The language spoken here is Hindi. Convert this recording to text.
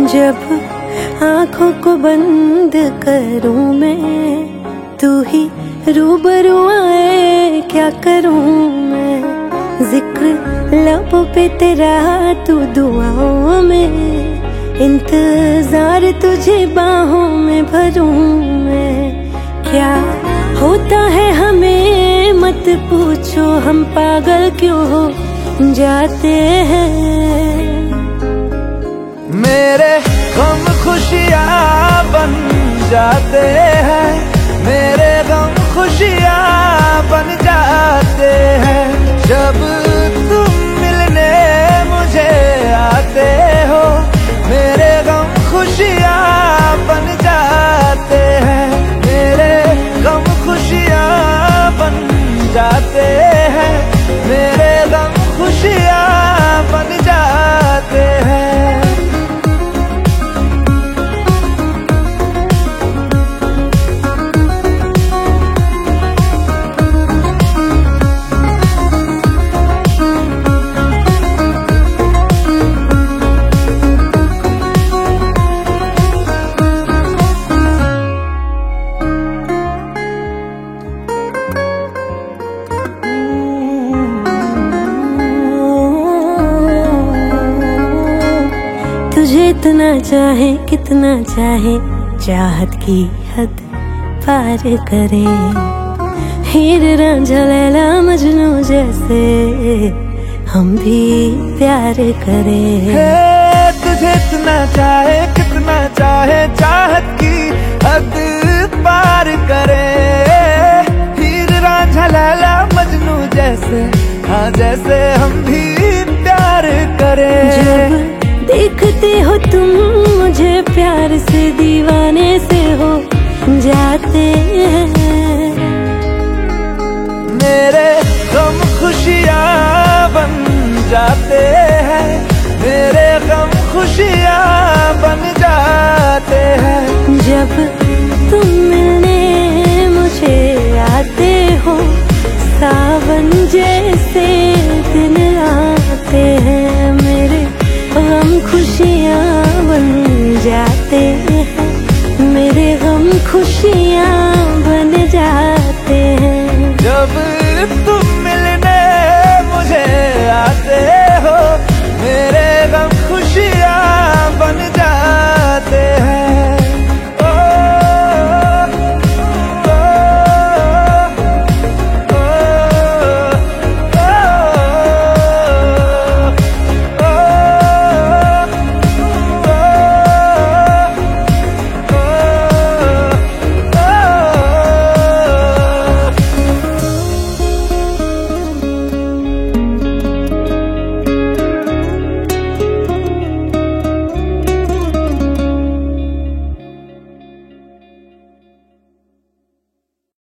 जब आंखों को बंद करूं मैं, तू ही रूबरू आए क्या करूं मैं। जिक्र लबों पे तेरा तू दुआओं में, इंतजार तुझे बाहों में भरूं मैं। क्या होता है हमें मत पूछो, हम पागल क्यों हो जाते हैं। मेरे गम खुशियाँ बन जाते हैं, मेरे गम खुशियाँ बन जाते हैं। जब तुम मिलने मुझे आते हो, मेरे गम खुशियाँ बन जाते हैं, मेरे गम खुशियाँ बन जाते हैं, मेरे गम खुशियाँ बन जाते हैं। तुझे इतना चाहे कितना चाहे, चाहत की हद पार करे। हीर रांझा लैला मजनू जैसे हम भी प्यार करें। तुझे इतना चाहे कितना चाहे, चाहत की हद पार करे। हीर रांझा लैला मजनू जैसे, हाँ जैसे हम भी प्यार करें। जब देखते हो तुम मुझे प्यार से दीवाने से हो जाते हैं। मेरे गम खुशियाँ बन जाते हैं, मेरे गम खुशियाँ बन जाते हैं। जब तुम मिलने मुझे आते हो, सावन जैसे दिन आते हैं। मेरे गम खुशियाँ बन जाते हैं, मेरे गम खुशियाँ बन जाते हैं। जब तुम